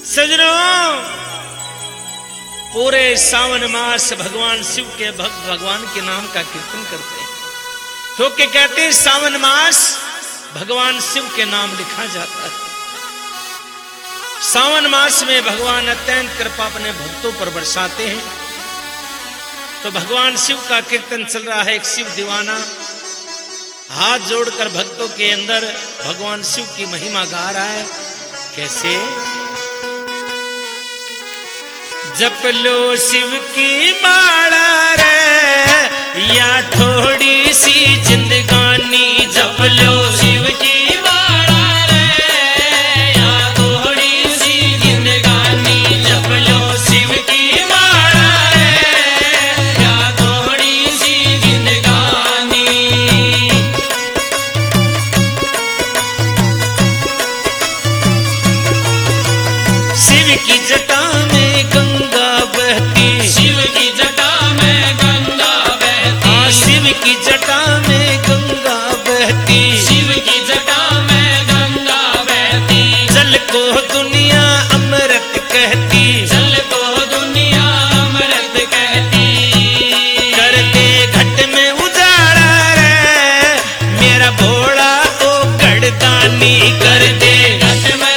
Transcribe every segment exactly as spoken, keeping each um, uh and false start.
सजनों, पूरे सावन मास भगवान शिव के भक्त भगवान के नाम का कीर्तन करते हैं, क्योंकि कहते हैं सावन मास भगवान शिव के नाम लिखा जाता है। सावन मास में भगवान अत्यंत कृपा अपने भक्तों पर बरसाते हैं। तो भगवान शिव का कीर्तन चल रहा है। एक शिव दीवाना हाथ जोड़कर भक्तों के अंदर भगवान शिव की महिमा गा रहा है। कैसे? जप लो शिव की माला रे या थोड़ी सी जिंदगानी, जप लो शिव की माला रे या थोड़ी सी जिंदगानी, जप लो शिव की माला रे या थोड़ी सी जिंदगानी। शिव की जटा में गंगा बहती, शिव की जटा में गंगा बहती, शिव की जटा में गंगा बहती, शिव की जटा में गंगा बहती। जल को दुनिया अमृत कहती, जल को दुनिया अमृत कहती। कर दे घट में उजाड़ा रे मेरा भोला ओ गढ़दानी, कर दे घट में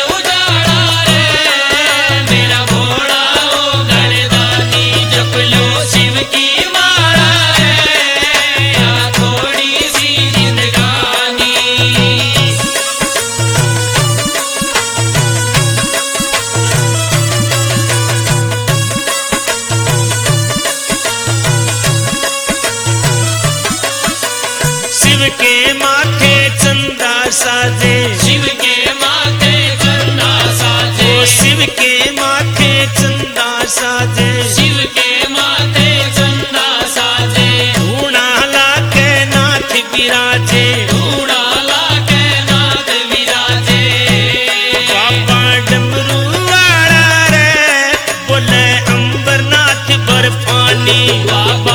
के माथे चंदा साजे, शिव के माथे चंदा साजे, शिव के माथे चंदा साजे, शिव के माथे चंदा साजे। धूणा लाके नाथ विराजे, धूणा लाके नाथ विराजे। बाबा डमरू वाला रे बोले अंबरनाथ बर्फानी, बाबा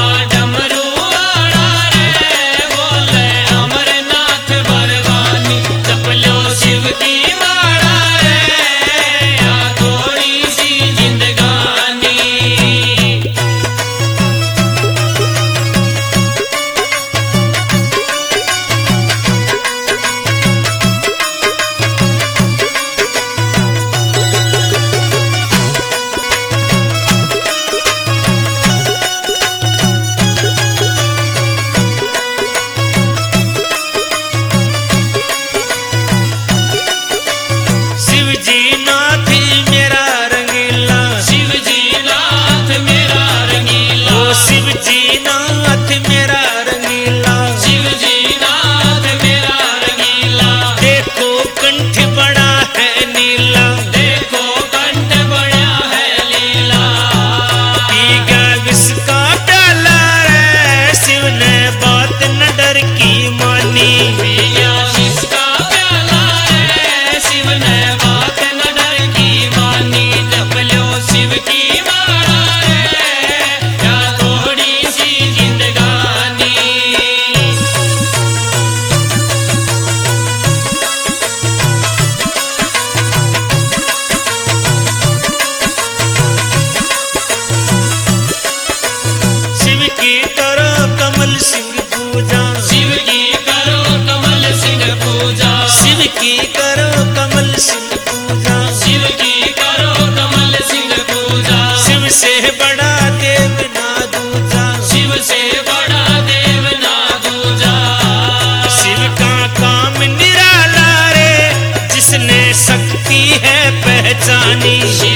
पहचानी।